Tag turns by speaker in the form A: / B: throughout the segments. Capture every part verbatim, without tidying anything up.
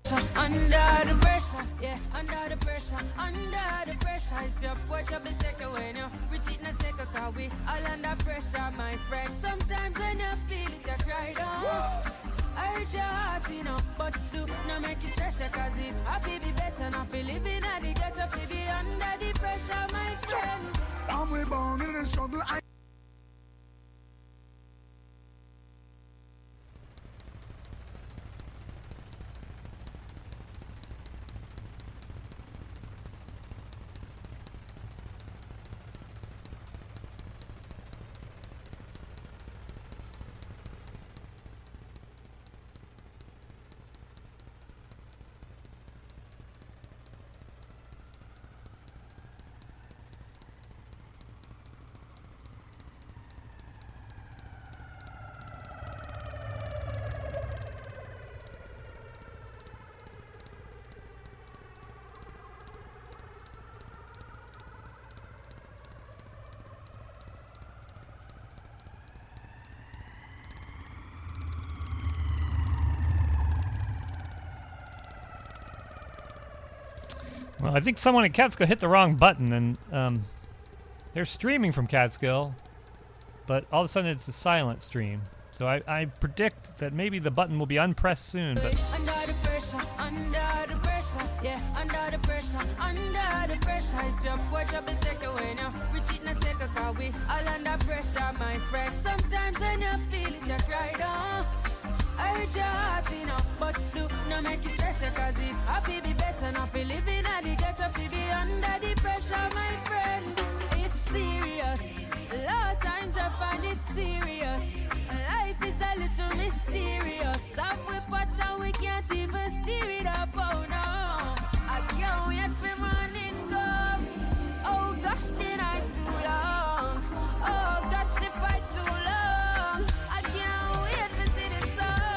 A: Under the pressure, yeah, under the pressure, under the pressure. If your boy trouble take away now, we cheat in a second, cause we all under pressure, my friend. Sometimes when you feel it, you cry down. I hurt your heart, you know, but do not make it stress, cause it happy be better, not be living at the ghetto, to be under the pressure, my friend.
B: I'm way born in the struggle. I
C: Well, I think someone at Catskill hit the wrong button, and um, they're streaming from Catskill, but all of a sudden it's a silent stream. So I, I predict that maybe the button will be unpressed soon. But
A: under the pressure, under the pressure, yeah, under the pressure, under the pressure. If your boy trouble take away now, we cheat in a second, cause we all under pressure, my friend. Sometimes when you feel it, you cry down. I hurt your heart, you know, but do not make it stress, cause it happy be better, not be living at the ghetto, to be under the pressure, my friend. It's serious, a lot of times I find it serious. Life is a little mysterious. Up we pot and we can't even steer it up, oh no. I can't wait for morning come. Oh gosh, the night too long. Oh gosh, the fight too long. I can't wait to see the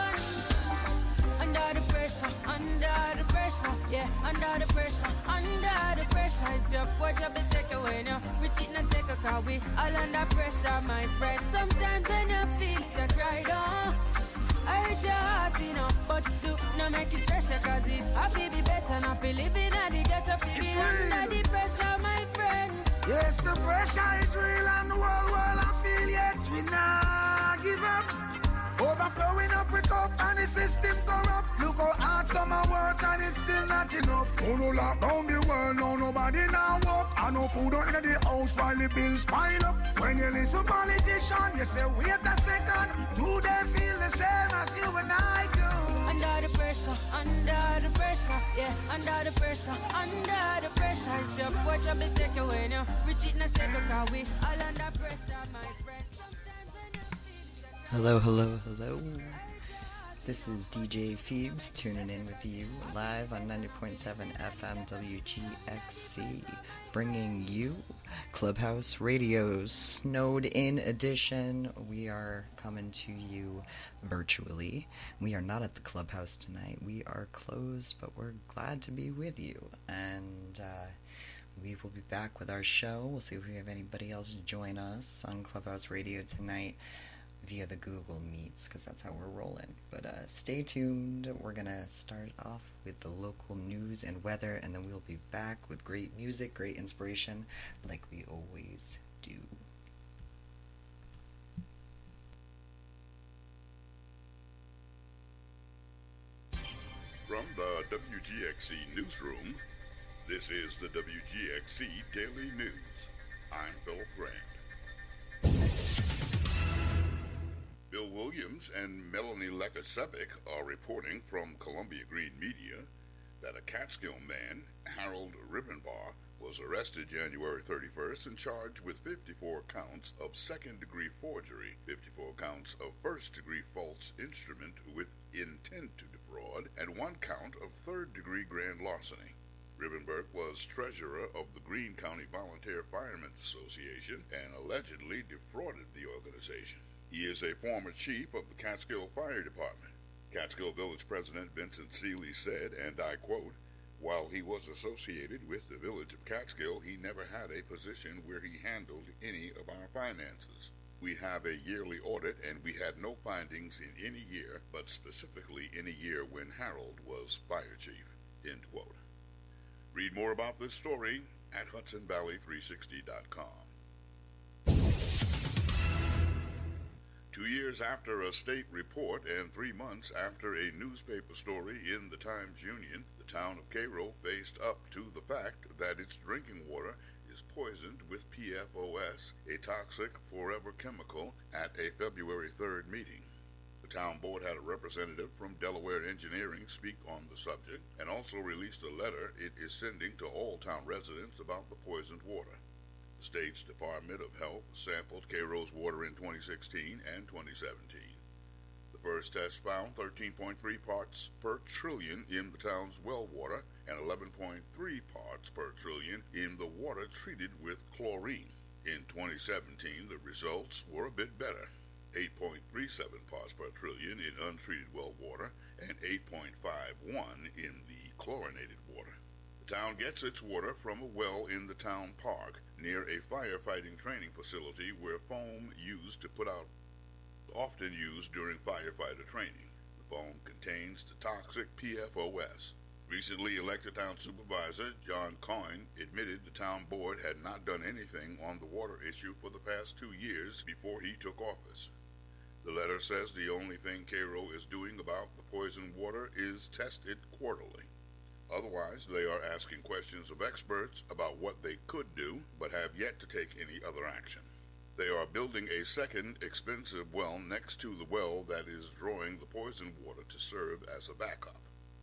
A: sun. Under the pressure, under the pressure, yeah, under the pressure, under the pressure. If your boy trouble take away now, we cheat in a second, cause we all under pressure, my friend. Sometimes when you feel it, you cry down. I hurt your heart, you know, but do not make it stress, cause it happy be better, not be living at the ghetto, to be under the pressure, my friend.
B: Yes, the pressure is real and the whole world I feel, yet we not give up. Overflowing up with cup and the system corrupt. Look how hard summer work and it's still not enough. Oh no, lock down the world, no nobody now walk. I know food out in the house while the bills pile up. When you listen politician, you say wait a second. Do they feel the same as you and I do?
A: Under the pressure, under the pressure, yeah, under the pressure, under the pressure. If your boy trouble take away now, we cheat in a second, cause we all under pressure, my friend. Sometimes when you feel it,
D: Hello, hello, hello. This is D J Phoebes tuning in with you live on ninety point seven F M W G X C, bringing you Clubhouse Radio's Snowed In edition. We are coming to you virtually. We are not at the clubhouse tonight. We are closed, but we're glad to be with you. And uh, we will be back with our show. We'll see if we have anybody else join us on Clubhouse Radio tonight via the Google Meets, because that's how we're rolling. But uh, stay tuned. We're going to start off with the local news and weather, and then we'll be back with great music, great inspiration, like we always do.
E: From the W G X C newsroom, this is the W G X C Daily News. I'm Philip Grant. Bill Williams and Melanie Lekasevich are reporting from Columbia Green Media that a Catskill man, Harold Ribbenbar, was arrested January thirty-first and charged with fifty-four counts of second-degree forgery, fifty-four counts of first-degree false instrument with intent to defraud, and one count of third-degree grand larceny. Ribbenberg was treasurer of the Greene County Volunteer Firemen's Association and allegedly defrauded the organization. He is a former chief of the Catskill Fire Department. Catskill Village President Vincent Seeley said, and I quote, "While he was associated with the village of Catskill, he never had a position where he handled any of our finances." We have a yearly audit, and we had no findings in any year, but specifically in a year when Harold was fire chief, end quote. Read more about this story at Hudson Valley three sixty dot com. Two years after a state report and three months after a newspaper story in the Times-Union, the town of Cairo faced up to the fact that its drinking water is poisoned with P F O S, a toxic forever chemical, at a February third meeting. The town board had a representative from Delaware Engineering speak on the subject and also released a letter it is sending to all town residents about the poisoned water. The state's Department of Health sampled Cairo's water in twenty sixteen and twenty seventeen. The first test found thirteen point three parts per trillion in the town's well water and eleven point three parts per trillion in the water treated with chlorine. In twenty seventeen, the results were a bit better, eight point three seven parts per trillion in untreated well water and eight point five one in the chlorinated water. The town gets its water from a well in the town park near a firefighting training facility where foam used to put out often used during firefighter training. The foam contains the toxic P F O S. Recently elected town supervisor John Coyne admitted the town board had not done anything on the water issue for the past two years before he took office. The letter says the only thing Cairo is doing about the poisoned water is test it quarterly. Otherwise, they are asking questions of experts about what they could do, but have yet to take any other action. They are building a second expensive well next to the well that is drawing the poisoned water to serve as a backup.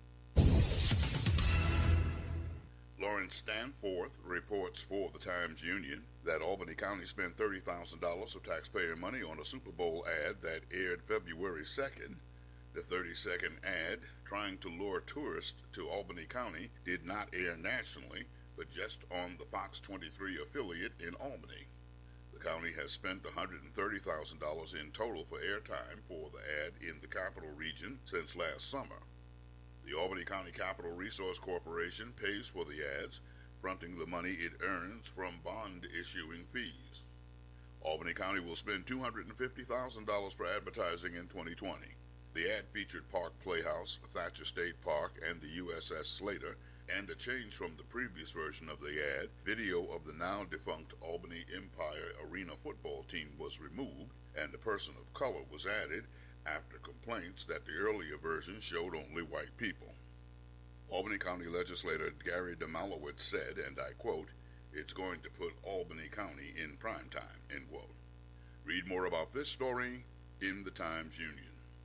E: Lawrence Stanforth reports for the Times-Union that Albany County spent thirty thousand dollars of taxpayer money on a Super Bowl ad that aired February second. The thirty-second ad, trying to lure tourists to Albany County, did not air nationally, but just on the Fox twenty-three affiliate in Albany. The county has spent one hundred thirty thousand dollars in total for airtime for the ad in the capital region since last summer. The Albany County Capital Resource Corporation pays for the ads, fronting the money it earns from bond issuing fees. Albany County will spend two hundred fifty thousand dollars for advertising in twenty twenty. The ad featured Park Playhouse, Thatcher State Park, and the U S S Slater, and a change from the previous version of the ad. Video of the now-defunct Albany Empire Arena football team was removed, and a person of color was added after complaints that the earlier version showed only white people. Albany County legislator Gary Demolowitz said, and I quote, "It's going to put Albany County in prime time," end quote. Read more about this story in the Times-Union.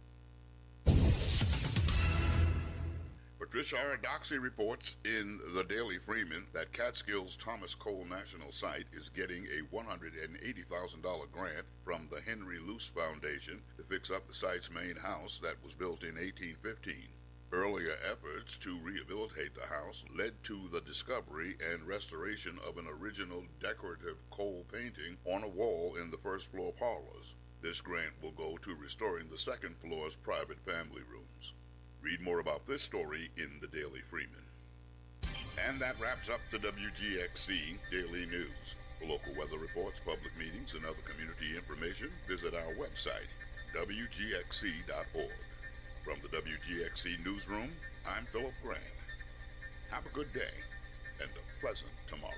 E: Patricia Ardoxy reports in the Daily Freeman that Catskills Thomas Cole National Site is getting a one hundred eighty thousand dollars grant from the Henry Luce Foundation to fix up the site's main house that was built in eighteen fifteen. Earlier efforts to rehabilitate the house led to the discovery and restoration of an original decorative coal painting on a wall in the first floor parlors. This grant will go to restoring the second floor's private family rooms. Read more about this story in the Daily Freeman. And that wraps up the W G X C Daily News. For local weather reports, public meetings, and other community information, visit our website, W G X C dot org. From the W G X C Newsroom, I'm Philip Grant. Have a good day and a pleasant tomorrow.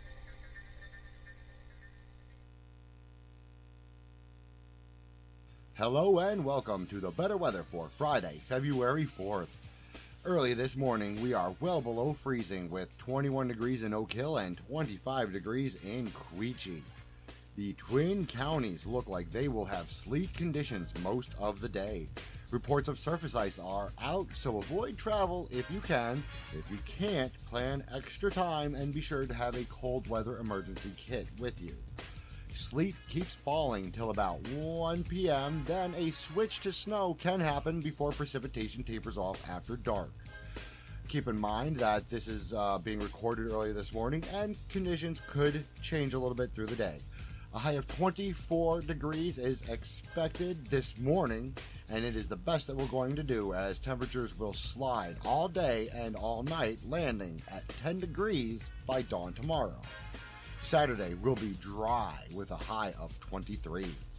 F: Hello and welcome to the better weather for Friday, February fourth. Early this morning, we are well below freezing with twenty-one degrees in Oak Hill and twenty-five degrees in Quechee. The Twin Counties look like they will have sleet conditions most of the day. Reports of surface ice are out, so avoid travel if you can. If you can't, plan extra time and be sure to have a cold weather emergency kit with you. Sleet keeps falling till about one p.m., then a switch to snow can happen before precipitation tapers off after dark. Keep in mind that this is uh, being recorded early this morning and conditions could change a little bit through the day. A high of twenty-four degrees is expected this morning, and it is the best that we're going to do as temperatures will slide all day and all night, landing at ten degrees by dawn tomorrow. Saturday will be dry with a high of twenty-three.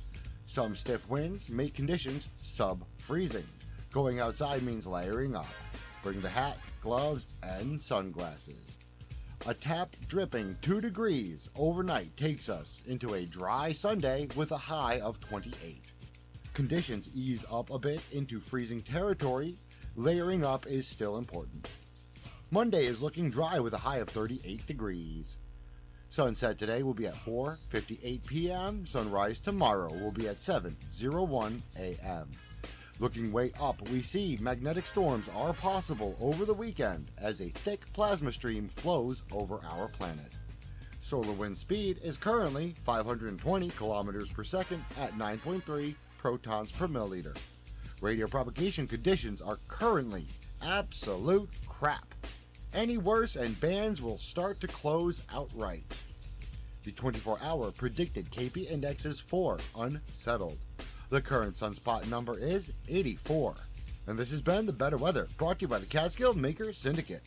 F: Some stiff winds make conditions sub-freezing. Going outside means layering up. Bring the hat, gloves, and sunglasses. A tap dripping two degrees overnight takes us into a dry Sunday with a high of twenty-eight. Conditions ease up a bit into freezing territory. Layering up is still important. Monday is looking dry with a high of thirty-eight degrees. Sunset today will be at four fifty-eight p.m. Sunrise tomorrow will be at seven oh one a.m. Looking way up, we see magnetic storms are possible over the weekend as a thick plasma stream flows over our planet. Solar wind speed is currently five hundred twenty kilometers per second at nine point three protons per milliliter. Radio propagation conditions are currently absolute crap. Any worse and bands will start to close outright. The twenty-four hour predicted K P index is four, unsettled. The current sunspot number is eighty-four. And this has been The Better Weather, brought to you by the Catskill Maker Syndicate.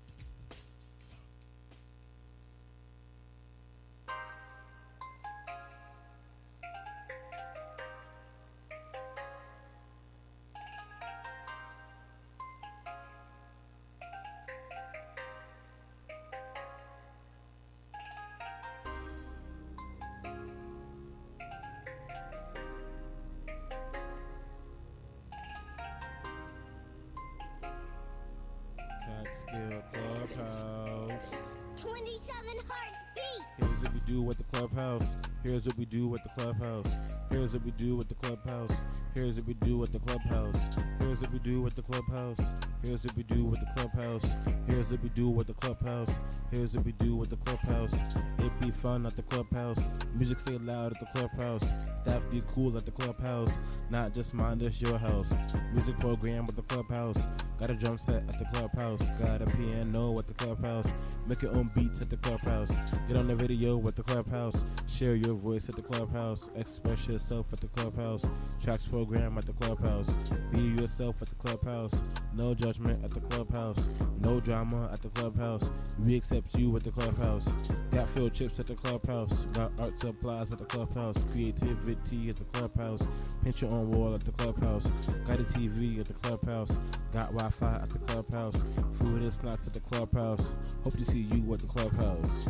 G: Catskill Clubhouse.
H: twenty-seven hearts beat.
G: Here's what we do at the clubhouse. Here's what we do at the clubhouse. Here's what we do at the clubhouse. Here's what we do at the clubhouse. Here's what we do at the clubhouse. Here's what we do at the clubhouse. Here's what we do at the clubhouse. Here's what we do at the clubhouse. It be fun at the clubhouse. Music stay loud at the clubhouse. Staff be cool at the clubhouse. Not just mine, this your house. Music program at the clubhouse. Got a drum set at the clubhouse. Got a piano at the clubhouse. Make your own beats at the clubhouse. Get on the video at the clubhouse. Share your voice at the clubhouse. Express yourself at the clubhouse. Tracks program at the clubhouse. Be yourself at the clubhouse. No judgment at the clubhouse. No drama at the clubhouse. We accept you at the clubhouse. Got field chips at the clubhouse. Got art supplies at the clubhouse. Creativity at the clubhouse. Pinch your own wall at the clubhouse. Got a T V at the clubhouse. Got Wi-Fi at the clubhouse. Food and snacks at the clubhouse. Hope to see you at the clubhouse.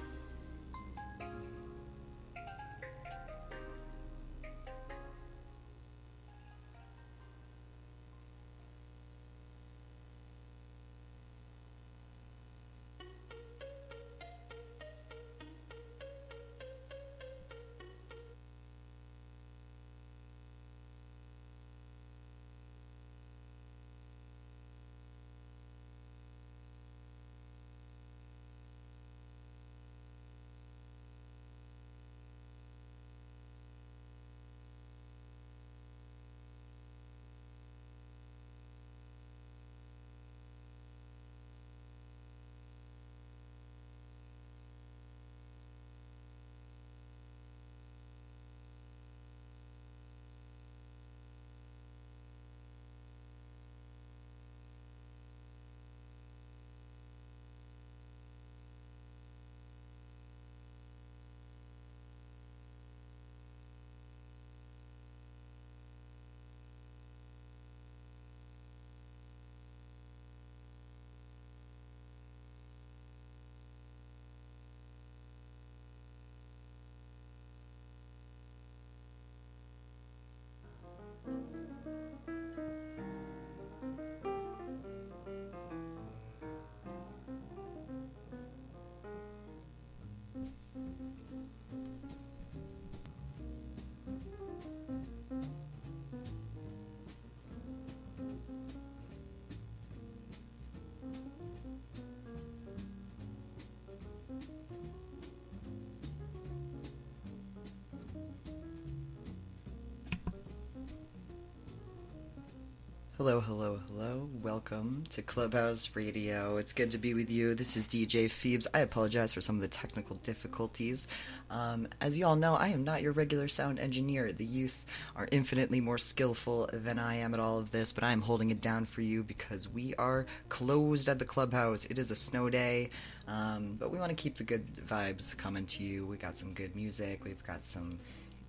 D: Hello, hello, hello. Welcome to Clubhouse Radio. It's good to be with you. This is D J Phoebes. I apologize for some of the technical difficulties. Um, as you all know, I am not your regular sound engineer. The youth are infinitely more skillful than I am at all of this, but I am holding it down for you because we are closed at the Clubhouse. It is a snow day, um, but we want to keep the good vibes coming to you. We got some good music. We've got some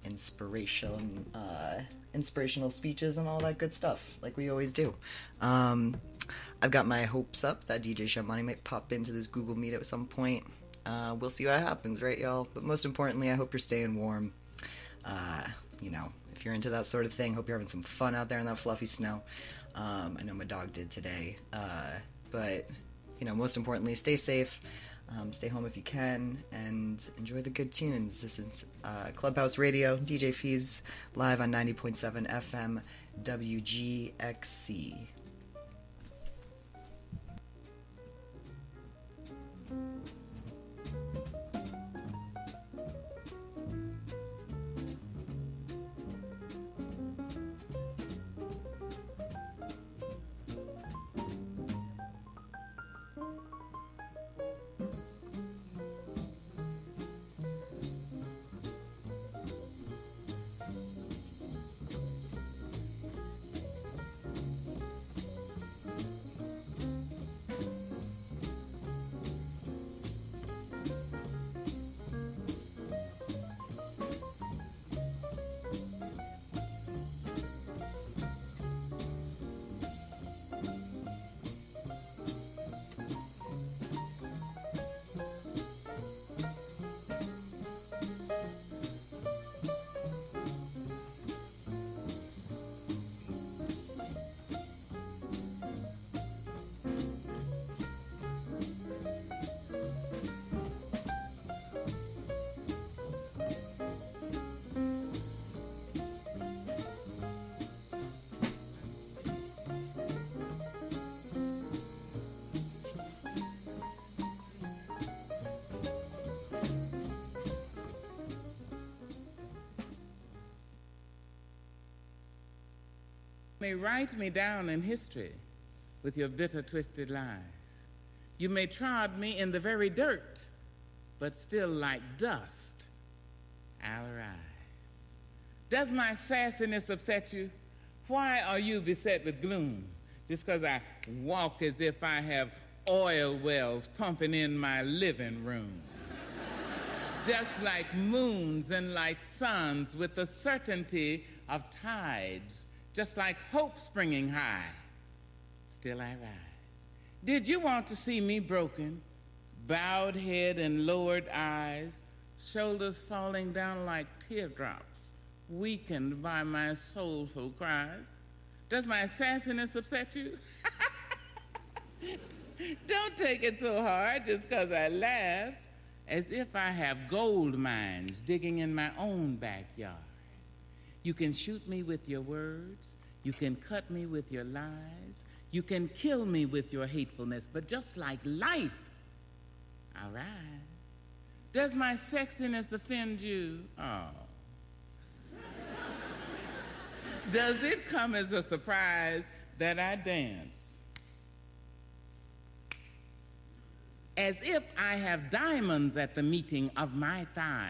D: inspiration, uh, inspirational speeches and all that good stuff, like we always do. Um, I've got my hopes up that D J Shamani might pop into this Google Meet at some point. Uh, we'll see what happens, right, y'all? But most importantly, I hope you're staying warm. Uh, you know, if you're into that sort of thing, hope you're having some fun out there in that fluffy snow. Um, I know my dog did today. Uh, but, you know, most importantly, stay safe. Um, stay home if you can, and enjoy the good tunes. This is uh, Clubhouse Radio, D J Fees, live on ninety point seven F M W G X C.
I: You may write me down in history with your bitter, twisted lies. You may trod me in the very dirt, but still like dust, I'll rise. Does my sassiness upset you? Why are you beset with gloom? Just because I walk as if I have oil wells pumping in my living room. Just like moons and like suns with the certainty of tides, just like hope springing high, still I rise. Did you want to see me broken, bowed head and lowered eyes, shoulders falling down like teardrops, weakened by my soulful cries? Does my sassiness upset you? Don't take it so hard just because I laugh, as if I have gold mines digging in my own backyard. You can shoot me with your words, you can cut me with your lies, you can kill me with your hatefulness, but just like life, all right. Does my sexiness offend you? Oh. Does it come as a surprise that I dance as if I have diamonds at the meeting of my thighs?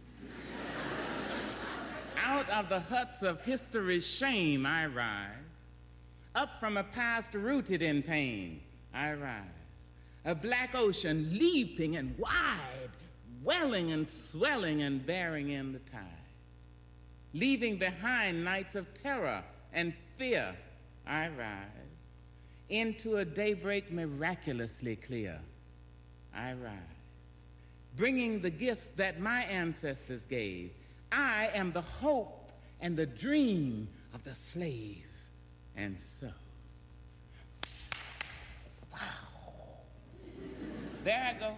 I: Out of the huts of history's shame I rise. Up from a past rooted in pain I rise. A black ocean leaping and wide, welling and swelling and bearing in the tide. Leaving behind nights of terror and fear I rise. Into a daybreak miraculously clear I rise. Bringing the gifts that my ancestors gave. I am the hope and the dream of the slave. And so, wow. There I go.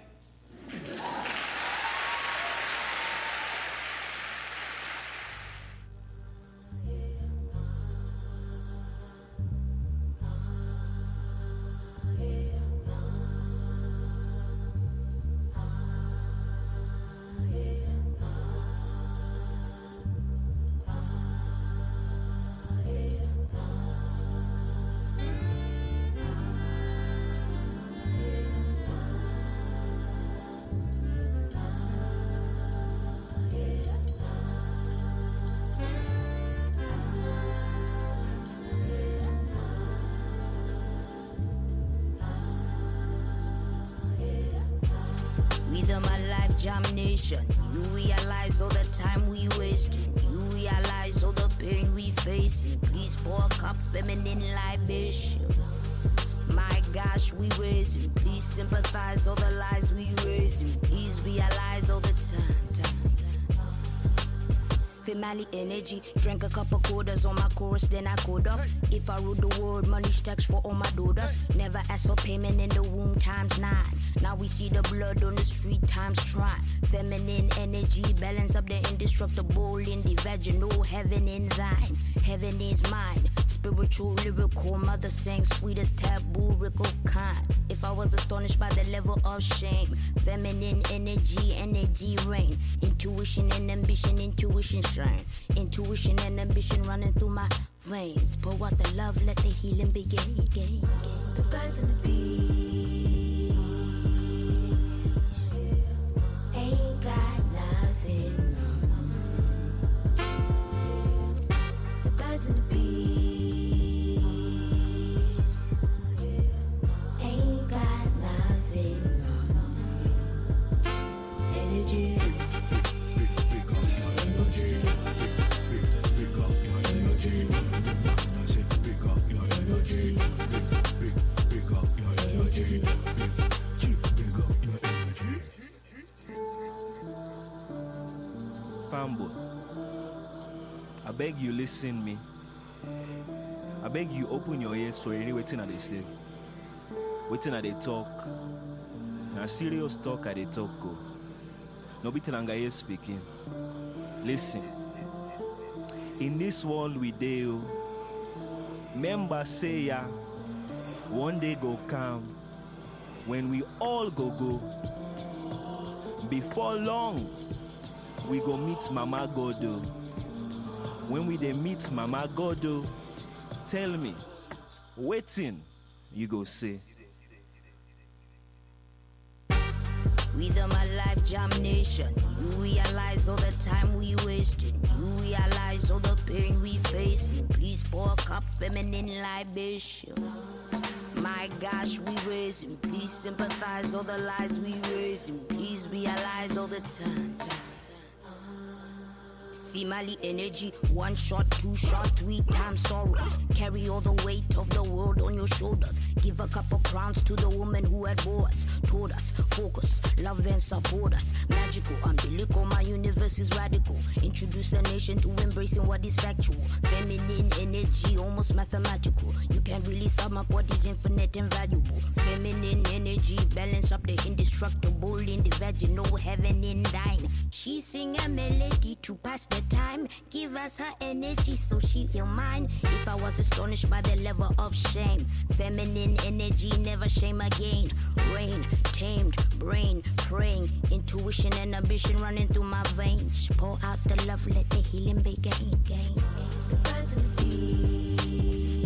J: Rhythm alive, jam nation. You realize all the time we wasting. You realize all the pain we facing. Please pour a cup, feminine libation. My gosh, we raising. Please sympathize all the lies we raising. Please realize all the time, time. Family energy, drank a couple quarters on my chorus, then I code up. If I rule the world, money stacks for all my daughters. Never ask for payment in the womb times nine. Now we see the blood on the street times try. Feminine energy, balance up the indestructible in the vaginal. Heaven in thine, heaven is mine. Spiritual, lyrical, mother sang sweetest taboo, rickle kind. If I was astonished by the level of shame, feminine energy, energy reign. Intuition and ambition, intuition shine. Intuition and ambition running through my veins. Pour out the love, let the healing begin. Again, again. The birds and the bees ain't got nothing. The birds and the bees ain't got nothing. Energy.
K: Fambo, I beg you listen me. I beg you open your ears for any waiting at they say. Waiting at they talk. Now serious talk at they talk go. No be Tenangaye speaking. Listen. In this world we deal, members say ya, one day go come, when we all go go. Before long, we go meet Mama Godo. When we dey meet Mama Godo, tell me, waiting, you go say.
J: Rhythm alive, jam nation. You realize all the time we wasting. You realize all the pain we facing. Please pour a cup, feminine libation. My gosh, we raising. Please sympathize all the lies we raising. Please realize all the time. Female energy, one shot, two shot, three times sorrows. Carry all the weight of the world on your shoulders. Give a couple crowns to the woman who had bore us. Told us, focus, love and support us. Magical, umbilical, my universe is radical. Introduce the nation to embracing what is factual. Feminine energy, almost mathematical. You can't really sum up what is infinite and valuable. Feminine energy, balance up the indestructible in the vaginal, heaven in thine. She sing a melody to pass the time. Give us her energy so she heal mine. If I was astonished by the level of shame, feminine energy, never shame again. Rain, tamed, brain, praying. Intuition and ambition running through my veins. Pour out the love, let the healing begin. Gain, gain. The birds and the bees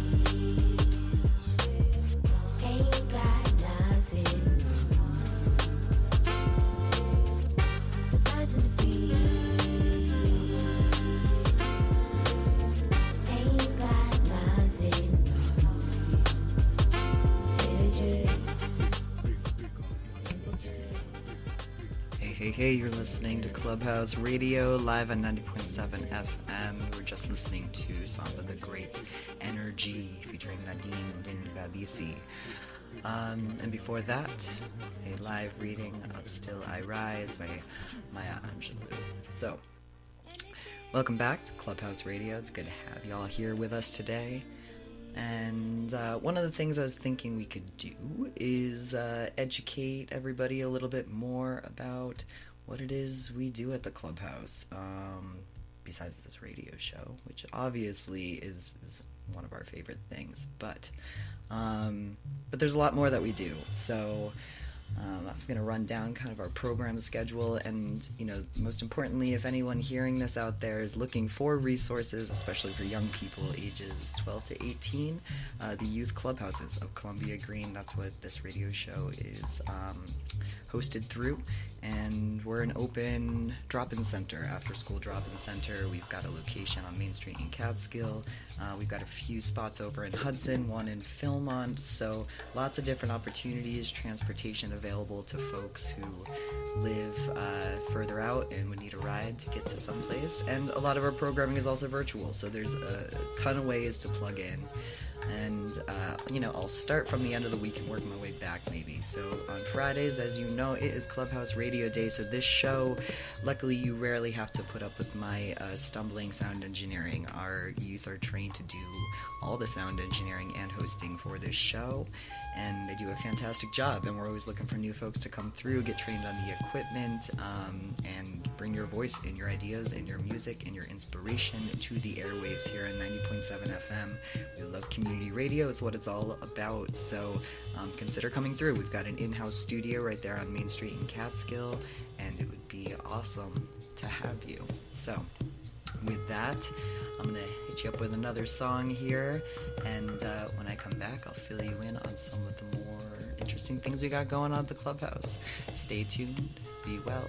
J: ain't got nothing. The birds and the bees ain't got nothing. Energy.
D: Hey, hey, hey, you're listening to Clubhouse Radio, live on ninety point seven F M. We were just listening to Samba the Great Energy, featuring Nadine Din Babisi. Um, and before that, a live reading of Still I Rise by Maya Angelou. So, welcome back to Clubhouse Radio. It's good to have y'all here with us today. And uh, one of the things I was thinking we could do is uh, educate everybody a little bit more about what it is we do at the Clubhouse, um, besides this radio show, which obviously is, is one of our favorite things. But um, but there's a lot more that we do. So um, I was going to run down kind of our program schedule, and, you know, most importantly, if anyone hearing this out there is looking for resources, especially for young people ages twelve to eighteen, uh, the youth clubhouses of Columbia Green, that's what this radio show is um, hosted through. And we're an open drop-in center, after-school drop-in center. We've got a location on Main Street in Catskill. Uh, we've got a few spots over in Hudson, one in Philmont. So lots of different opportunities, transportation available to folks who live uh, further out and would need a ride to get to someplace. And a lot of our programming is also virtual, so there's a ton of ways to plug in. And, uh, you know, I'll start from the end of the week and work my way back maybe. So on Fridays, as you know, it is Clubhouse Radio Day. So this show, luckily you rarely have to put up with my uh, stumbling sound engineering. Our youth are trained to do all the sound engineering and hosting for this show. And they do a fantastic job. And we're always looking for new folks to come through, get trained on the equipment, um, and bring your voice and your ideas and your music and your inspiration to the airwaves here on ninety point seven F M. We love community radio. It's what it's all about. So um, consider coming through. We've got an in-house studio right there on Main Street in Catskill, and it would be awesome to have you. So with that, I'm going to hit you up with another song here, and uh, when I come back, I'll fill you in on some of the more interesting things we got going on at the Clubhouse. Stay tuned. Be well.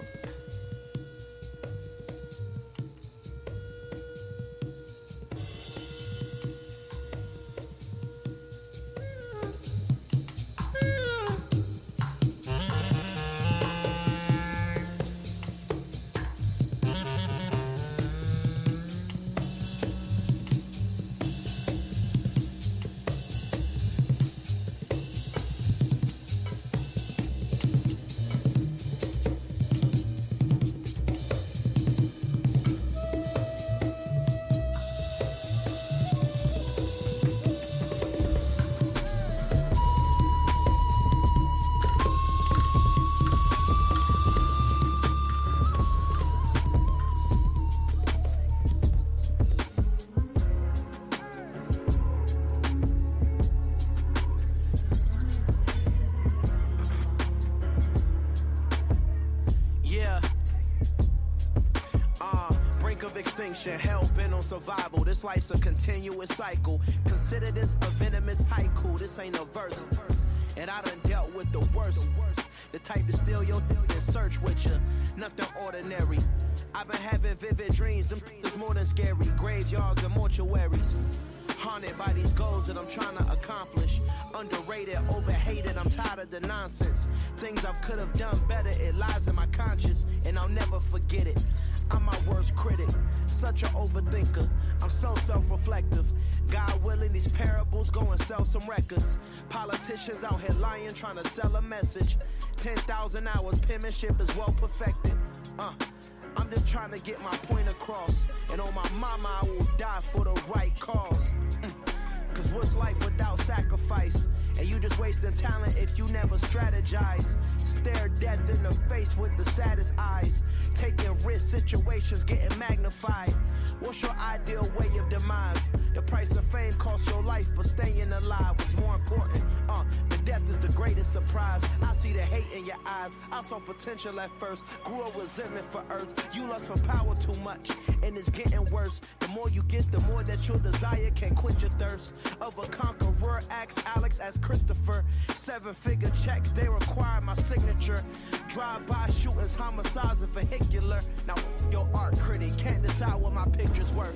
L: Hell bent on survival. This life's a continuous cycle. Consider this a venomous haiku. This ain't a verse. And I done dealt with the worst. The type to steal your and search with you. Nothing ordinary. I've been having vivid dreams. Them is more than scary. Graveyards and mortuaries. Haunted by these goals that I'm trying to accomplish. Underrated, overhated, I'm tired of the nonsense. Things I could have done better, it lies in my conscience, and I'll never forget it. I'm my worst critic, such an overthinker. I'm so self-reflective. God willing, these parables go and sell some records. Politicians out here lying, trying to sell a message. ten thousand hours, penmanship is well perfected. Uh, I'm just trying to get my point across. And on my mama, I will die for the right cause. Mm. Cause what's life without sacrifice? And you just wasting talent if you never strategize. Stare death in the face with the saddest eyes. Taking risk situations getting magnified. What's your ideal way of demise? The price of fame costs your life, but staying alive is more important. Uh, the death is the greatest surprise. I see the hate in your eyes. I saw potential at first. Grew a resentment for earth. You lust for power too much, and it's getting worse. The more you get, the more that your desire can quench your thirst. Of a conqueror, ask Alex as Christopher. Seven figure checks, they require my signature. Drive-by shootings, homicides, and vehicular. Now, your art critic can't decide what my picture's worth.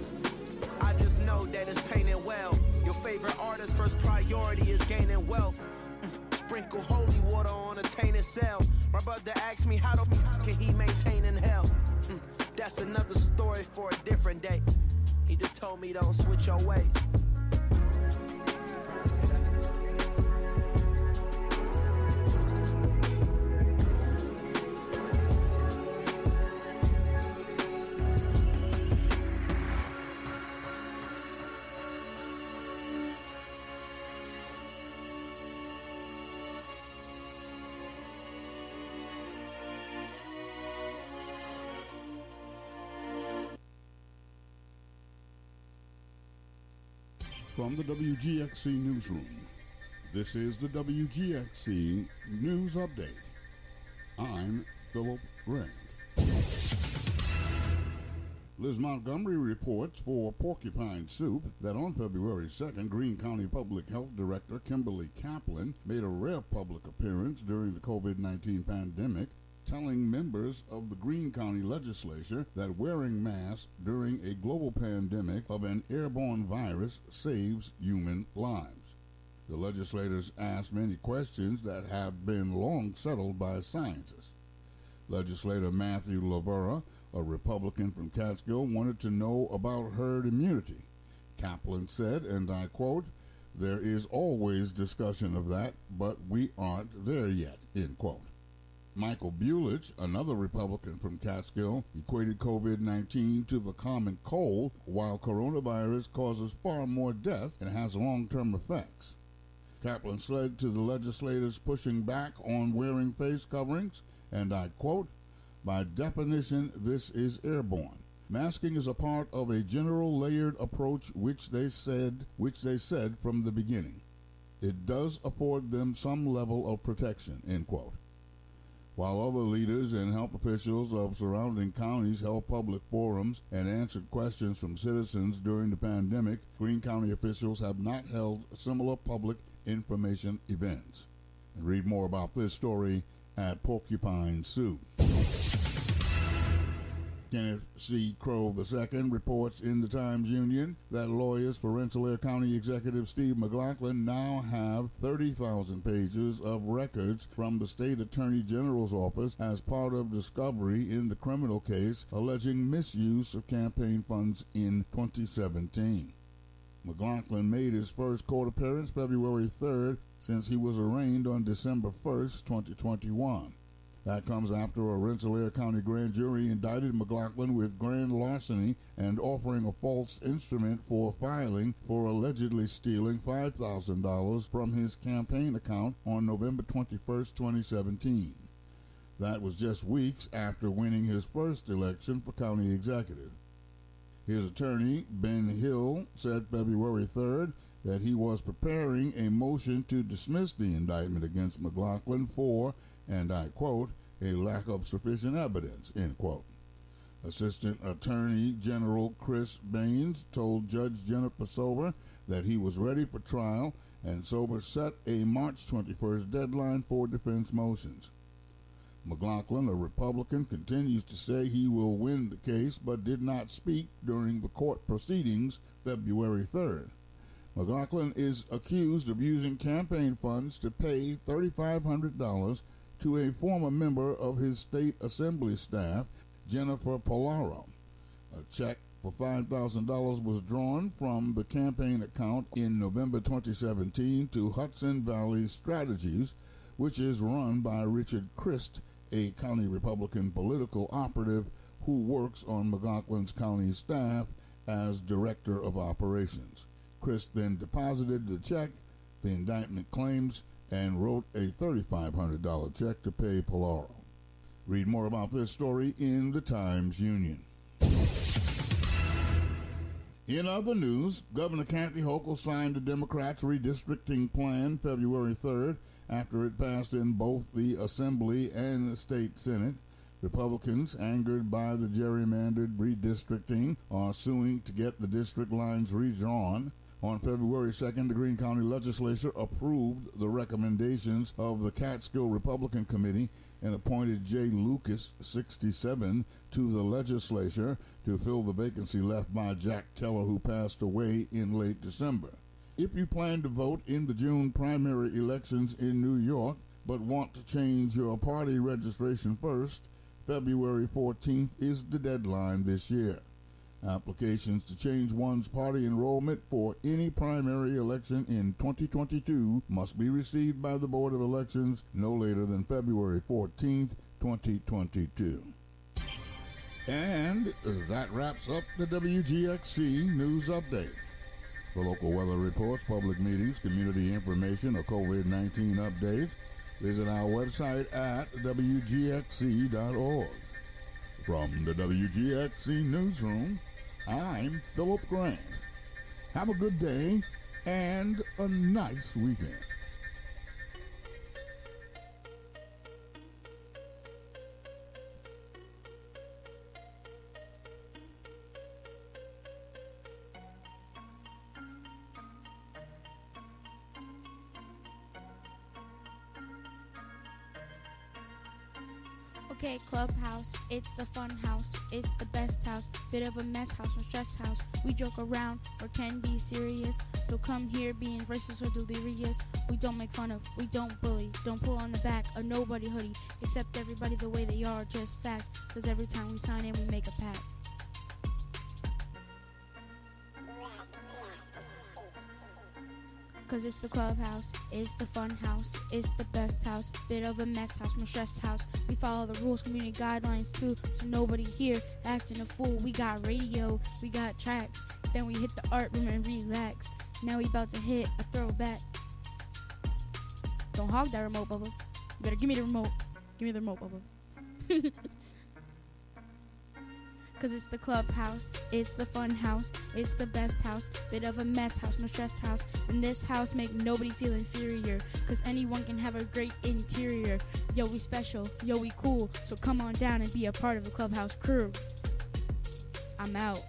L: I just know that it's painted well. Your favorite artist's first priority is gaining wealth. Mm, sprinkle holy water on a tainted cell. My brother asked me how the can he maintain in hell. Mm, that's another story for a different day. He just told me don't switch your ways.
M: From the W G X C Newsroom, this is the W G X C News Update. I'm Philip Rand. Liz Montgomery reports for Porcupine Soup that on February second, Greene County Public Health Director Kimberly Kaplan made a rare public appearance during the COVID nineteen pandemic. telling members of the Greene County Legislature that wearing masks during a global pandemic of an airborne virus saves human lives. The legislators asked many questions that have been long settled by scientists. Legislator Matthew LaVera, a Republican from Catskill, wanted to know about herd immunity. Kaplan said, and I quote, "There is always discussion of that, but we aren't there yet," end quote. Michael Bulich, another Republican from Catskill, equated COVID nineteen to the common cold, while coronavirus causes far more death and has long-term effects. Kaplan said to the legislators pushing back on wearing face coverings, and I quote, "By definition, this is airborne. Masking is a part of a general layered approach which they said which they said from the beginning. It does afford them some level of protection," end quote. While other leaders and health officials of surrounding counties held public forums and answered questions from citizens during the pandemic, Greene County officials have not held similar public information events. And read more about this story at Porcupine Soup. Kenneth C. Crow the Second reports in the Times-Union that lawyers for Rensselaer County Executive Steve McLaughlin now have thirty thousand pages of records from the State Attorney General's office as part of discovery in the criminal case alleging misuse of campaign funds in twenty seventeen. McLaughlin made his first court appearance February third since he was arraigned on December first, twenty twenty-one. That comes after a Rensselaer County grand jury indicted McLaughlin with grand larceny and offering a false instrument for filing for allegedly stealing five thousand dollars from his campaign account on November twenty-first, twenty seventeen. That was just weeks after winning his first election for county executive. His attorney, Ben Hill, said February third that he was preparing a motion to dismiss the indictment against McLaughlin for, and I quote, "a lack of sufficient evidence," end quote. Assistant Attorney General Chris Baines told Judge Jennifer Sober that he was ready for trial, and Sober set a March twenty-first deadline for defense motions. McLaughlin, a Republican, continues to say he will win the case, but did not speak during the court proceedings February third. McLaughlin is accused of using campaign funds to pay three thousand five hundred dollars to a former member of his state assembly staff, Jennifer Polaro. A check for five thousand dollars was drawn from the campaign account in November twenty seventeen to Hudson Valley Strategies, which is run by Richard Christ, a county Republican political operative who works on McLaughlin's county staff as director of operations. Christ then deposited the check, the indictment claims, and wrote a three thousand five hundred dollars check to pay Polaro. Read more about this story in the Times-Union. In other news, Governor Kathy Hochul signed the Democrats' redistricting plan February third after it passed in both the Assembly and the State Senate. Republicans, angered by the gerrymandered redistricting, are suing to get the district lines redrawn. On February second, the Greene County Legislature approved the recommendations of the Catskill Republican Committee and appointed Jay Lucas, sixty-seven, to the legislature to fill the vacancy left by Jack Keller, who passed away in late December. If you plan to vote in the June primary elections in New York, but want to change your party registration first, February fourteenth is the deadline this year. Applications to change one's party enrollment for any primary election in twenty twenty-two must be received by the Board of Elections no later than February fourteenth, twenty twenty-two. And that wraps up the W G X C News Update. For local weather reports, public meetings, community information, or COVID nineteen updates, visit our website at W G X C dot org. From the W G X C Newsroom, I'm Philip Grant. Have a good day and a nice weekend.
N: Okay, Clubhouse, it's the fun house, it's the best house, bit of a mess house, no stress house. We joke around or can be serious. Don't come here being racist or delirious. We don't make fun of, we don't bully, don't pull on the back of nobody hoodie. Accept everybody the way they are, just facts. Cause every time we sign in, we make a pact. Cause it's the clubhouse, it's the fun house, it's the best house, bit of a mess house, no stress house. We follow the rules, community guidelines too, so nobody here acting a fool. We got radio, we got tracks, then we hit the art room and relax. Now we about to hit a throwback. Don't hog that remote, Bubba. You better give me the remote. Give me the remote, Bubba. Cause it's the clubhouse, it's the fun house, it's the best house, bit of a mess house, no stress house. And this house make nobody feel inferior, cause anyone can have a great interior. Yo, we special, yo, we cool, so come on down and be a part of the clubhouse crew. I'm out.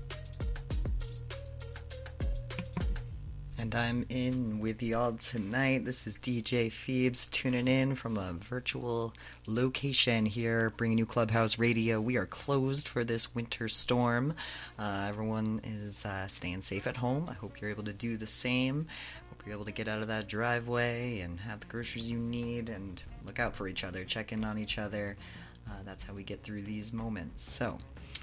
D: And I'm in with y'all tonight. This is D J Phoebes tuning in from a virtual location here, bringing you Clubhouse Radio. We are closed for this winter storm. Uh, everyone is uh, staying safe at home. I hope you're able to do the same. Hope you're able to get out of that driveway and have the groceries you need and look out for each other, check in on each other. Uh, that's how we get through these moments. So,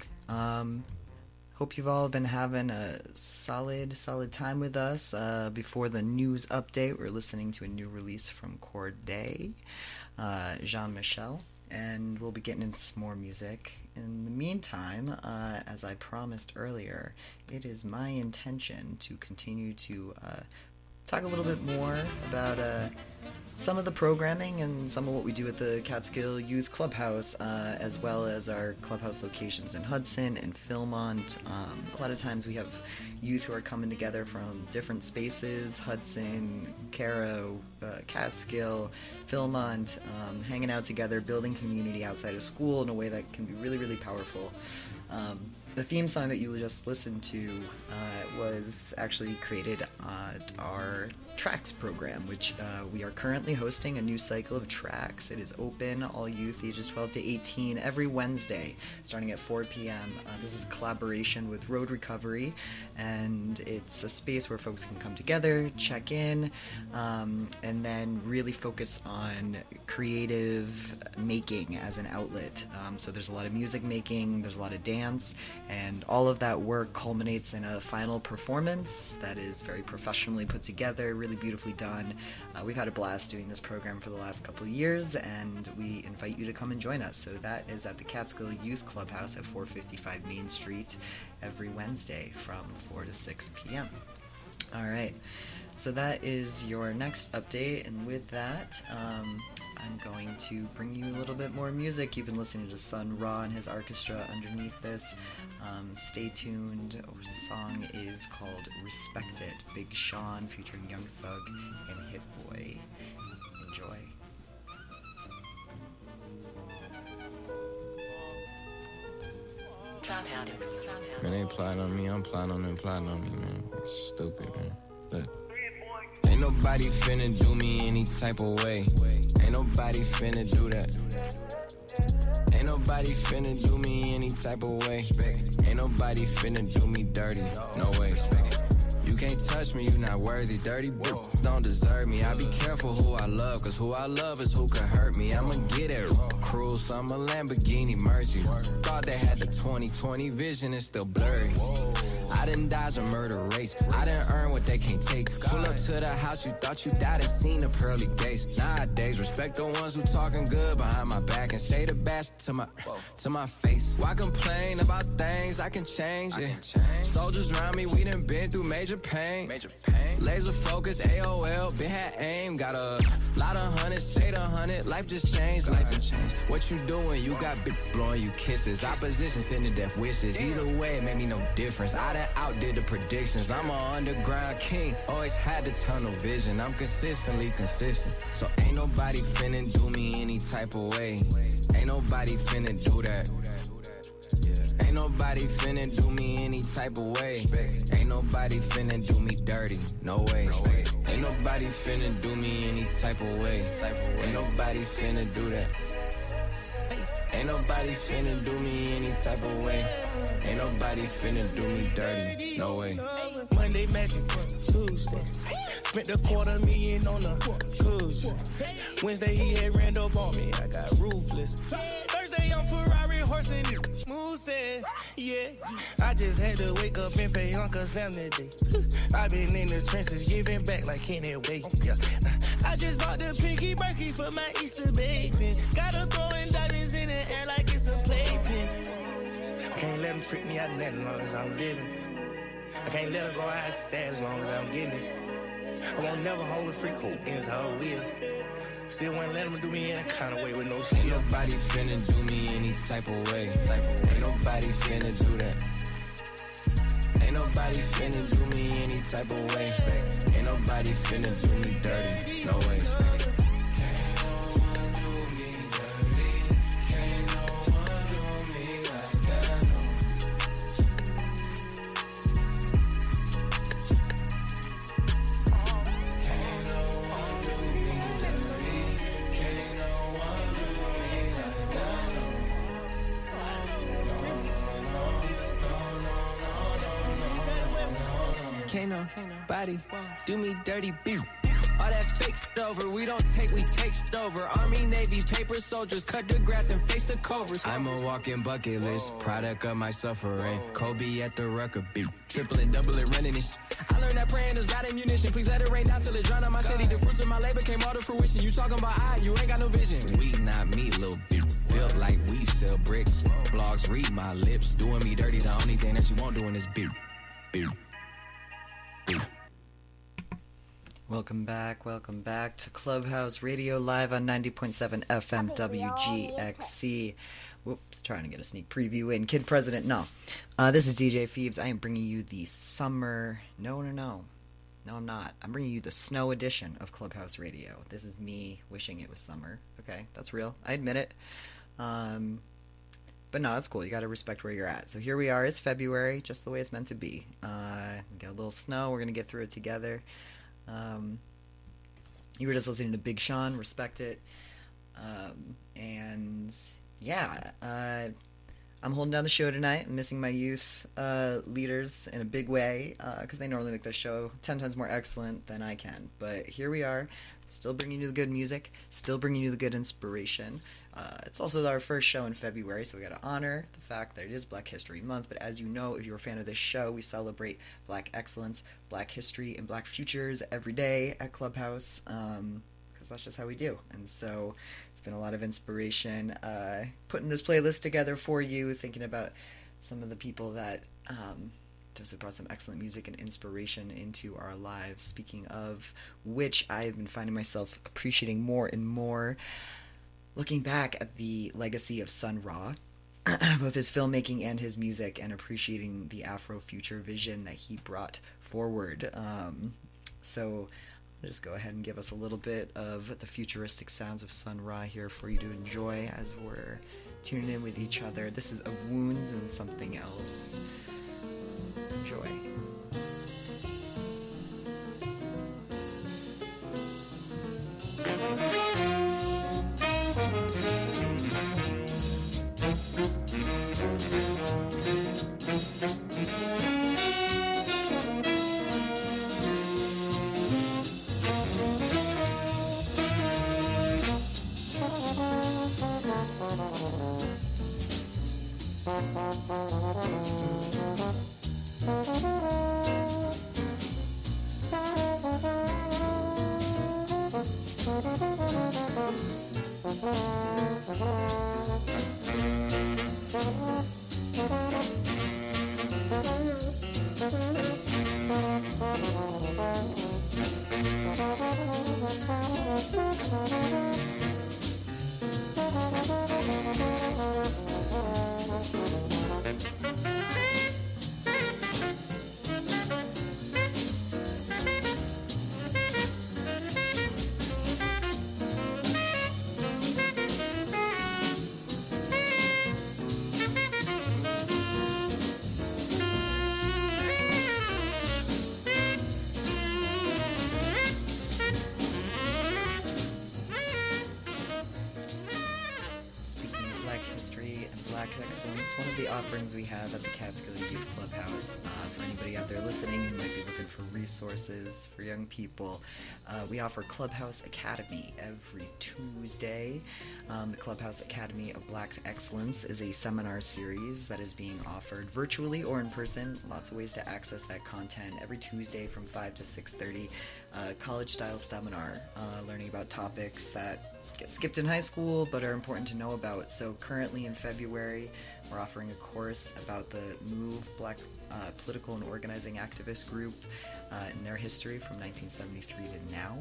D: um... hope you've all been having a solid, solid time with us. Uh, before the news update, we're listening to a new release from Corday, uh, Jean-Michel, and we'll be getting into some more music. In the meantime, uh, as I promised earlier, it is my intention to continue to uh, talk a little bit more about uh, some of the programming and some of what we do at the Catskill Youth Clubhouse, uh, as well as our clubhouse locations in Hudson and Philmont. Um, a lot of times we have youth who are coming together from different spaces, Hudson, Caro, uh, Catskill, Philmont, um, hanging out together, building community outside of school in a way that can be really, really powerful. Um, The theme song that you just listened to uh, was actually created at our Tracks program, which uh, we are currently hosting a new cycle of Tracks. It is open, all youth ages twelve to eighteen, every Wednesday, starting at four p.m. Uh, this is a collaboration with Road Recovery, and it's a space where folks can come together, check in, um, and then really focus on creative making as an outlet. Um, so there's a lot of music making, there's a lot of dance, and all of that work culminates in a final performance that is very professionally put together, really beautifully done. Uh, we've had a blast doing this program for the last couple of years, and we invite you to come and join us. So that is at the Catskill Youth Clubhouse at four fifty-five Main Street every Wednesday from four to six p.m. All right, so that is your next update, and with that, um, I'm going to bring you a little bit more music. You've been listening to Sun Ra and his orchestra underneath this. Um, stay tuned. Our song is called Respected. Big Sean featuring Young Thug and Hit Boy. Enjoy.
O: Man, they plotting on me, I'm plotting on them, plotting on me, man. It's stupid, man. Look. Ain't nobody finna do me any type of way. Ain't nobody finna do that. Ain't nobody finna do me any type of way. Ain't nobody finna do me dirty, no way. You can't touch me, you not worthy. Dirty bitches don't deserve me. I be careful who I love, cause who I love is who could hurt me. I'ma get it. Cruise, I'm a Lamborghini Mercy. Thought they had the twenty twenty vision, it's still blurry. I didn't dodge a murder race. I didn't earn what they can't take. Pull up to the house, you thought you died and seen the pearly gates. Nowadays, respect the ones who talking good behind my back and say the best to my to my face. Why complain about things I can change it? Soldiers around me, we done been through major pain. Major pain. Laser focus, A O L, been had aim. Got a lot of hundreds, stayed a hundred. Life just changed, life just changed. What you doing? You got big blowing you kisses. Opposition sending death wishes. Either way, it made me no difference. I done outdid the predictions. I'm an underground king. Always had the tunnel vision. I'm consistently consistent. So ain't nobody finna do me any type of way. Ain't nobody finna do that. Ain't nobody finna do me any type of way. Ain't nobody finna do me dirty, no way. Ain't nobody finna do me any type of way. Ain't nobody finna do that. Ain't nobody finna do me any type of way. Ain't nobody finna do me dirty, no way.
P: Monday magic, Tuesday. Spent a quarter million on a cruise. Wednesday he had ran up on me, I got ruthless. Thursday I'm Ferrari horsing it, moving, yeah. I just had to wake up and pay Uncle Sam that day. I been in the trenches giving back like Kenneth Way, yeah. I just bought the Pinky Berkey for my Easter baby. Gotta throwing diamonds in the air like it's a playpen. I can't let them trick me out of that as long as I'm living. I can't let her go outside as long as I'm getting it. I won't never hold a freak hope against her will. Still won't let them do me any kind of way with no skill.
O: Ain't nobody finna do me any type of way. Ain't nobody finna do that. Ain't nobody finna do me any type of way. Ain't nobody finna do me dirty, no way.
Q: Can't nobody do me dirty, beat. All that fake shit over, we don't take, we take shit over. Army, Navy, paper soldiers, cut the grass and face the cobras.
O: I'm a walking bucket list, product of my suffering. Kobe at the record beat, tripling, doubling, running it.
Q: I learned that praying is not ammunition. Please let it rain down till it drown out my city. The fruits of my labor came all to fruition. You talking about I, you ain't got no vision.
O: We not me, little bitch. Built like we sell bricks. Blogs read my lips, doing me dirty. The only thing that you won't do in this beat, beat.
D: Welcome back, welcome back to Clubhouse Radio live on ninety point seven F M W G X C. Whoops, trying to get a sneak preview in. Kid President, no. Uh, this is D J Phoebes. I am bringing you the summer... No, no, no. No, I'm not. I'm bringing you the snow edition of Clubhouse Radio. This is me wishing it was summer. Okay, that's real. I admit it. Um... But no, it's cool. You got to respect where you're at. So here we are. It's February, just the way it's meant to be. Uh, we got a little snow. We're going to get through it together. Um, you were just listening to Big Sean. Respect it. Um, and, yeah. Uh, I'm holding down the show tonight. I'm missing my youth uh, leaders in a big way because uh, they normally make the show ten times more excellent than I can. But here we are. Still bringing you the good music. Still bringing you the good inspiration. Uh, it's also our first show in February, so we got to honor the fact that it is Black History Month. But as you know, if you're a fan of this show, we celebrate Black excellence, Black history, and Black futures every day at Clubhouse, um, because that's just how we do. And so it's been a lot of inspiration uh, putting this playlist together for you, thinking about some of the people that um, just have brought some excellent music and inspiration into our lives. Speaking of which, I have been finding myself appreciating more and more looking back at the legacy of Sun Ra, both his filmmaking and his music, and appreciating the Afrofuture vision that he brought forward. Um, so I'll just go ahead and give us a little bit of the futuristic sounds of Sun Ra here for you to enjoy as we're tuning in with each other. This is Of Wounds and Something Else. Enjoy. Black Excellence, one of the offerings we have at the Catskill Youth Clubhouse. Uh, for anybody out there listening who might be looking for resources for young people, uh, we offer Clubhouse Academy every Tuesday. Um, the Clubhouse Academy of Black Excellence is a seminar series that is being offered virtually or in person. Lots of ways to access that content every Tuesday from five to six thirty. Uh, college-style seminar, uh, learning about topics that get skipped in high school but are important to know about. So currently in February, we're offering a course about the MOVE Black uh, Political and Organizing Activist Group uh, and their history from nineteen seventy-three to now.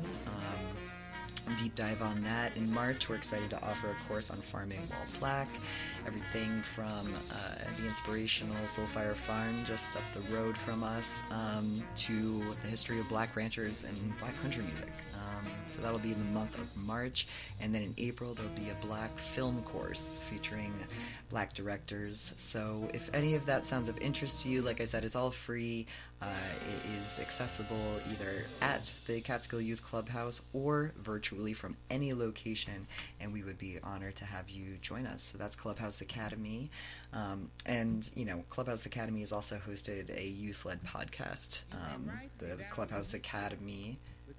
D: Um, deep dive on that. In March, we're excited to offer a course on farming while black. Everything from uh, the inspirational Soulfire Farm just up the road from us um, to the history of black ranchers and black country music. Um, so that'll be in the month of March. And then in April, there'll be a black film course featuring black directors. So if any of that sounds of interest to you, like I said, it's all free. Uh, it is accessible either at the Catskill Youth Clubhouse or virtually from any location, and we would be honored to have you join us. So that's Clubhouse Academy. Um, and, you know, Clubhouse Academy has also hosted a youth-led podcast, um, the Clubhouse Academy.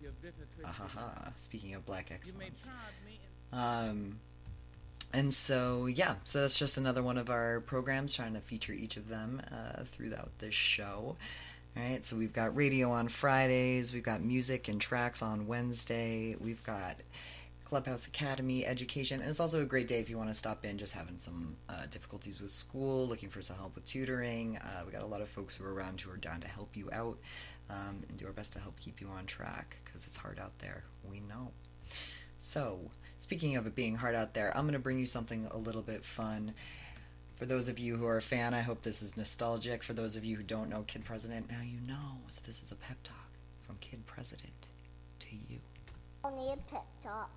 D: Ahaha, speaking of black excellence. Um, and so, yeah, so that's just another one of our programs, trying to feature each of them uh, throughout this show. All right, so we've got radio on Fridays, we've got music and tracks on Wednesday, we've got Clubhouse Academy education, and it's also a great day if you want to stop in just having some uh, difficulties with school, looking for some help with tutoring. Uh, we got a lot of folks who are around who are down to help you out um, and do our best to help keep you on track, because it's hard out there, we know. So, speaking of it being hard out there, I'm going to bring you something a little bit fun. For those of you who are a fan, I hope this is nostalgic. For those of you who don't know Kid President, now you know. So this is a pep talk from Kid President to you.
H: Only a pep talk.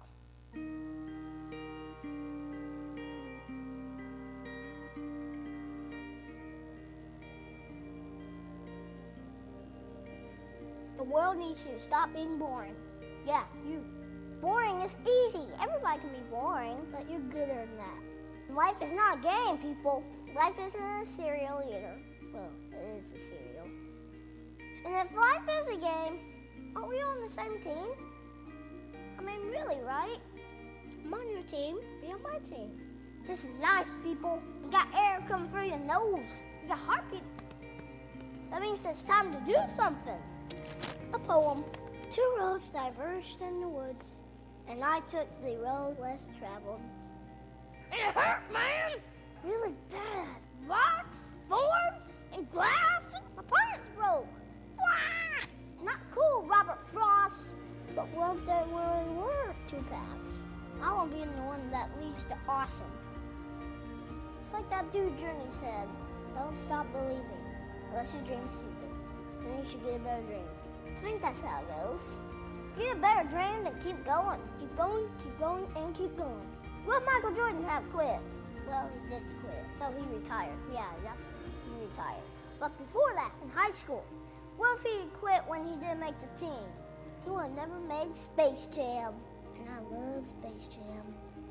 H: The world needs to stop being boring. Yeah, you. Boring is easy. Everybody can be boring, but you're gooder than that. Life is not a game, people. Life isn't a cereal either. Well, it is a cereal. And if life is a game, aren't we on the same team? I mean, really, right? I'm on your team, be on my team. This is life, people. You got air coming through your nose. You got heartbeat. That means it's time to do something. A poem. Two roads diverged in the woods, and I took the road less traveled. It hurt, man! Really bad. Rocks, thorns, and glass. My pants broke. Wah! Not cool, Robert Frost. But what if there really were two paths? I want to be the one that leads to awesome. It's like that dude Journey said, don't stop believing unless you dream stupid. Then you should get a better dream. I think that's how it goes. Get a better dream and keep going. Keep going, keep going, and keep going. Will Michael Jordan have quit? Well, he did quit. So he retired. Yeah, that's he retired. But before that, in high school, what if he had quit when he didn't make the team? He would have never made Space Jam. And I love Space Jam.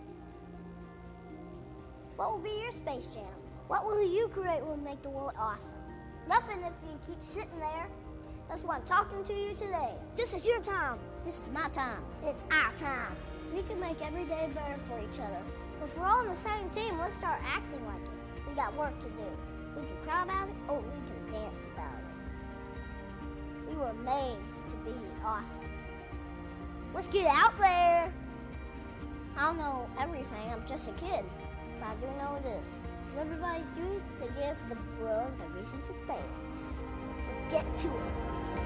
H: What will be your Space Jam? What will you create will make the world awesome? Nothing if you keep sitting there. That's why I'm talking to you today. This is your time. This is my time. It's our time. We can make every day better for each other. If we're all on the same team, let's start acting like it. We got work to do. We can cry about it, or we can dance about it. We were made to be awesome. Let's get out there. I don't know everything. I'm just a kid. But I do know this. Because everybody's doing to give the world a reason to dance. So get to it.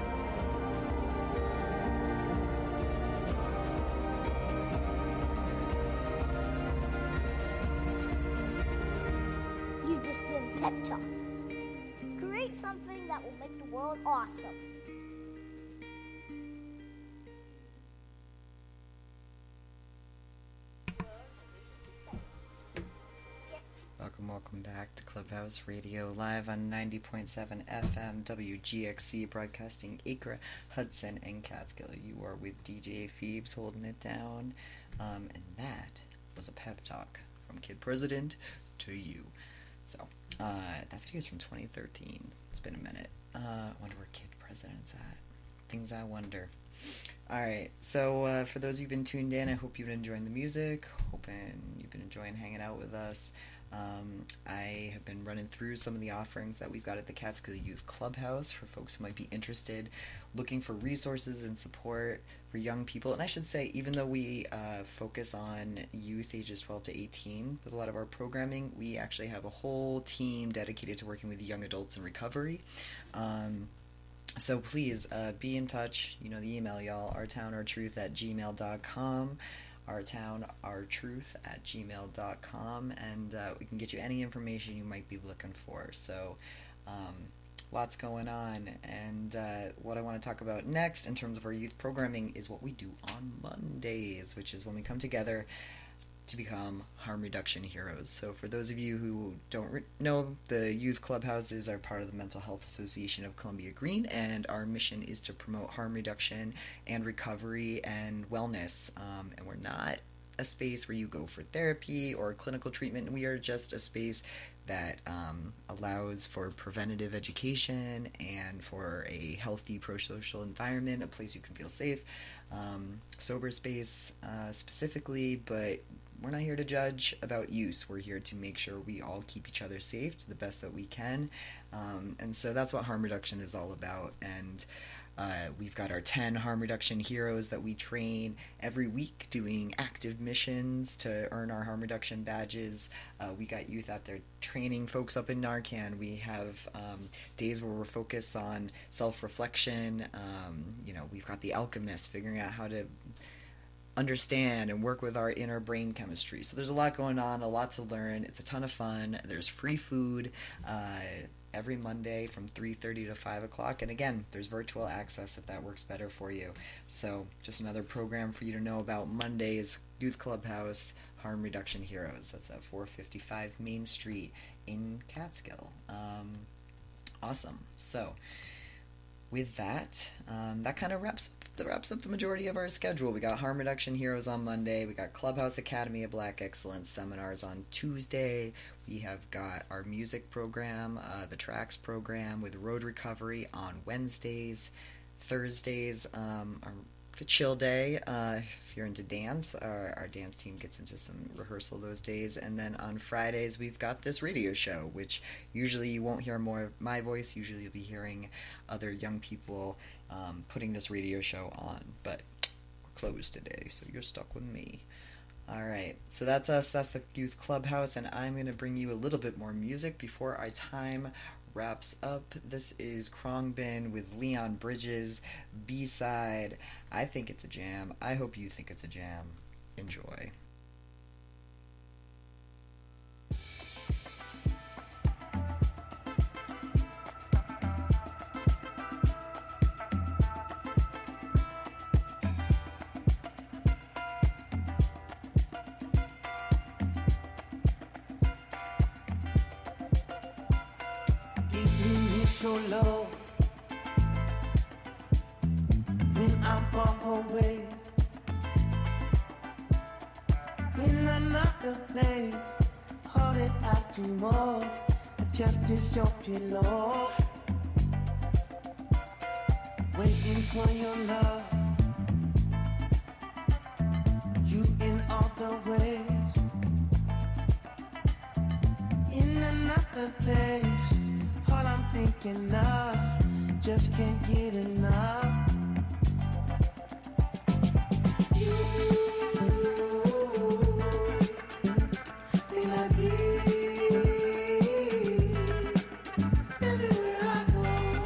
H: You've just been pep talked. Create something that will make the world awesome.
D: Welcome, welcome back to Clubhouse Radio, live on ninety point seven F M W G X C, broadcasting Acre, Hudson, and Catskill. You are with D J Phoebes holding it down, um, and that was a pep talk from Kid President to you. So, uh, that video is from twenty thirteen. It's been a minute. Uh, I wonder where Kid President's at. Things I wonder. Alright, so uh, for those of you who've been tuned in, I hope you've been enjoying the music. Hoping you've been enjoying hanging out with us. Um, I have been running through some of the offerings that we've got at the Catskill Youth Clubhouse for folks who might be interested, looking for resources and support for young people. And I should say, even though we uh, focus on youth ages twelve to eighteen with a lot of our programming, we actually have a whole team dedicated to working with young adults in recovery. Um, so please uh, be in touch. You know the email, y'all, our town our truth at gmail dot com. our town our truth at gmail dot com, and uh, we can get you any information you might be looking for. So um, lots going on, and uh, what I want to talk about next in terms of our youth programming is what we do on Mondays, which is when we come together to become harm reduction heroes. So for those of you who don't re- know, the youth clubhouses are part of the Mental Health Association of Columbia Green, and our mission is to promote harm reduction and recovery and wellness. Um, and we're not a space where you go for therapy or clinical treatment. We are just a space that um, allows for preventative education and for a healthy pro-social environment, a place you can feel safe, um, sober space uh, specifically, but we're not here to judge about use. We're here to make sure we all keep each other safe to the best that we can. Um, and so that's what harm reduction is all about. And uh, we've got our ten harm reduction heroes that we train every week doing active missions to earn our harm reduction badges. Uh, we got youth out there training folks up in Narcan. We have um, days where we're focused on self-reflection. Um, you know, we've got the alchemist figuring out how to understand and work with our inner brain chemistry. So there's a lot going on, a lot to learn. It's a ton of fun. There's free food uh, every Monday from three thirty to five o'clock. And again, there's virtual access if that works better for you. So just another program for you to know about. Mondays, Youth Clubhouse, Harm Reduction Heroes. That's at four fifty-five Main Street in Catskill. Um, awesome. So with that, um, that kind of wraps that wraps up the majority of our schedule. We got Harm Reduction Heroes on Monday. We got Clubhouse Academy of Black Excellence seminars on Tuesday. We have got our music program, uh, the Tracks program with Road Recovery on Wednesdays. Thursdays, um, our chill day. Uh, if you're into dance, our, our dance team gets into some rehearsal those days. And then on Fridays, we've got this radio show, which usually you won't hear more of my voice. Usually you'll be hearing other young people um, putting this radio show on. But we're closed today, so you're stuck with me. All right, so that's us. That's the Youth Clubhouse, and I'm going to bring you a little bit more music before our time wraps up. This is Khruangbin with Leon Bridges, B-side. I think it's a jam. I hope you think it's a jam. Enjoy.
R: So low when I'm far away in another place, holding out to more, just as your pillow, waiting for your love. You in all the ways, in another place. All I'm thinking of, just can't get enough. You, will I be everywhere I go?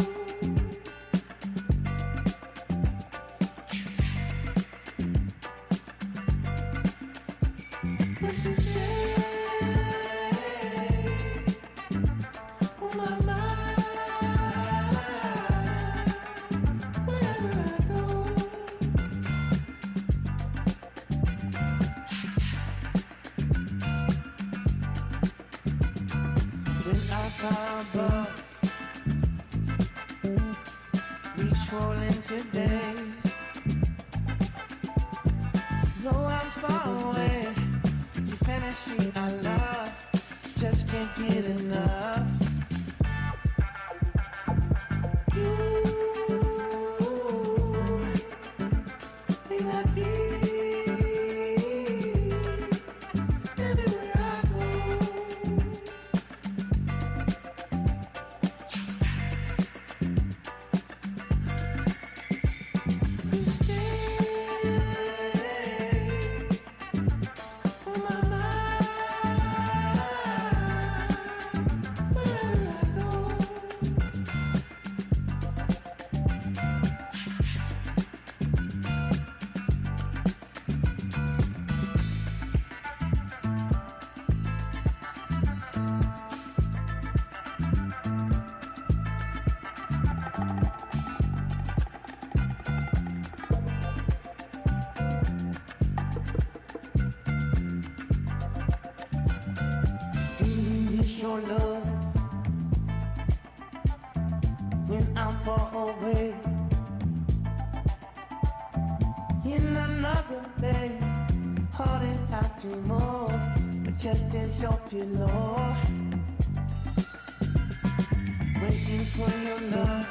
R: This is it. Today, though I'm far away, your fantasy I love just can't get enough. Your love when I'm far away in another day, hard it out to move, but just as your pillow, waiting for your love,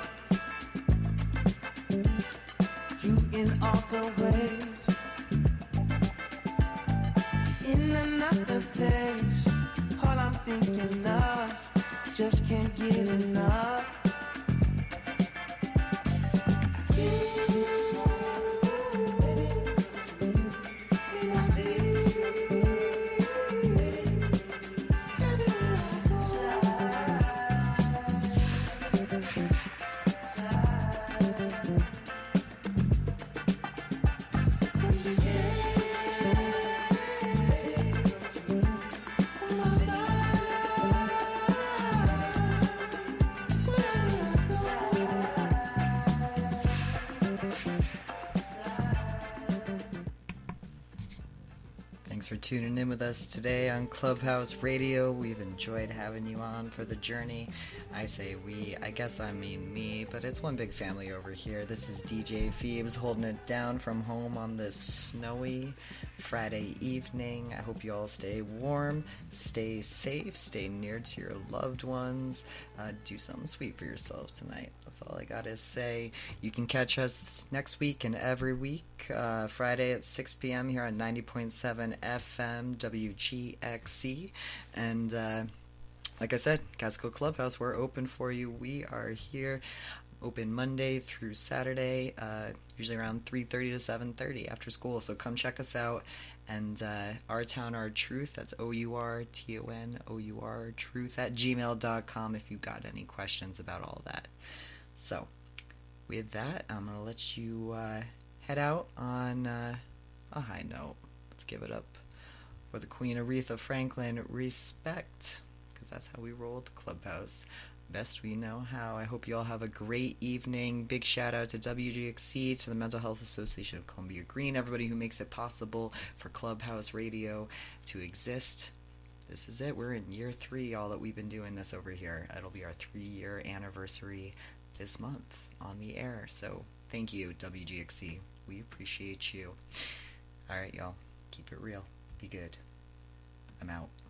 R: you in all the ways, in another place. All I'm thinking of, just can't get enough.
D: For tuning in with us today on Clubhouse Radio. We've enjoyed having you on for the journey. I say we, I guess I mean me, but it's one big family over here. This is D J Phoebes holding it down from home on this snowy Friday evening. I hope you all stay warm, stay safe, stay near to your loved ones. Uh, do something sweet for yourself tonight. That's all I gotta say. You can catch us next week and every week, uh, Friday at six p.m. here on ninety point seven F M W G X C. And uh, like I said, Catskill Clubhouse, we're open for you. We are here open Monday through Saturday, uh, usually around three thirty to seven thirty after school. So come check us out. And uh, Our Town, Our Truth, that's O U R T O N O U R Truth at gmail dot com if you got any questions about all that. So with that, I'm going to let you uh, head out on uh, a high note. Let's give it up for the Queen Aretha Franklin, respect, because that's how we roll at the Clubhouse. Best we know how. I hope you all have a great evening. Big shout out to W G X C, to the Mental Health Association of Columbia Green, everybody who makes it possible for Clubhouse Radio to exist. This is it. We're in year three, all that we've been doing this over here. It'll be our three-year anniversary this month on the air. So thank you, W G X C. We appreciate you. All right, y'all. Keep it real. Be good. I'm out.